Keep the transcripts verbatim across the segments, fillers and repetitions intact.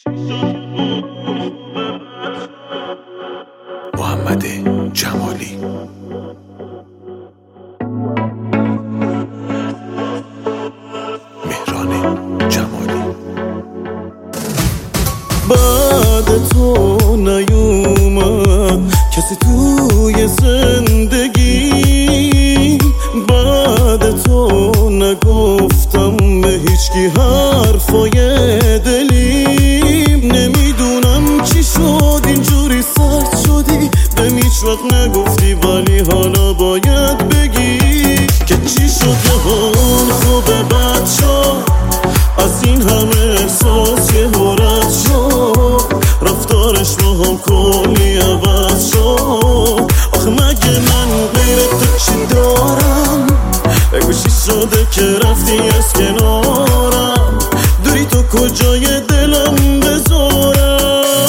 محمد جمالی. مهران جمالی. بعد تو نیومد کسی توی زندگی، بعد تو نگفتم به هیچکی حرفای دلیم. نمیدونم چی شد اینجوری سرد شدی، به هیچ وقت نگفتی ولی حالا باید بگی که چی شد. جهان خوبه بد شد، از این همه احساس یه رد شد، رفتارش با هم کلی عوض شد. آخه مگه من غیر تو چی دارم؟ بگو چی شده که رفتی از کنارم؟ دوری تو کجای دلم بذارم؟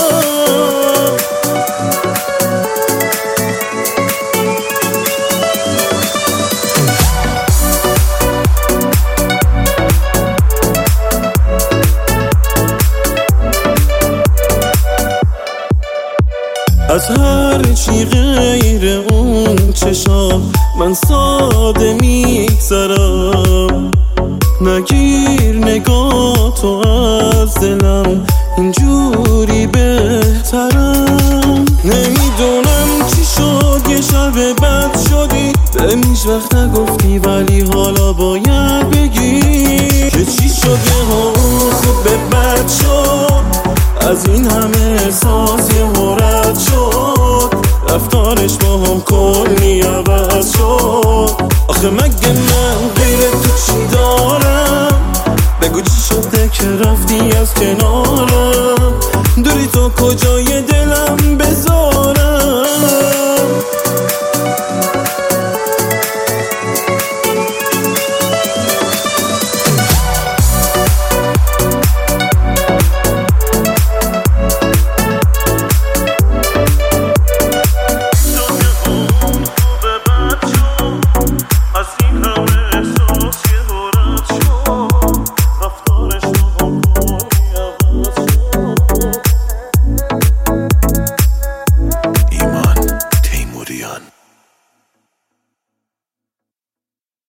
از هر چی غیر اون چشام من ساده میگذرم. نگیر نگاه تو از دلم، اینجوری بهترم. نمیدونم چی شد یه شب بد شدی، به هیچ وقت نگفتی ولی حالا باید بگی که چی شد. یه ها خوب به بد شد، از این همه احساس یه رد شد، رفتارش با هم کلی عوض شد. آخه مگه من غیر تو چی دارم؟ بگو چی شده که رفتی از کنارم؟ دوری تو کجای دلم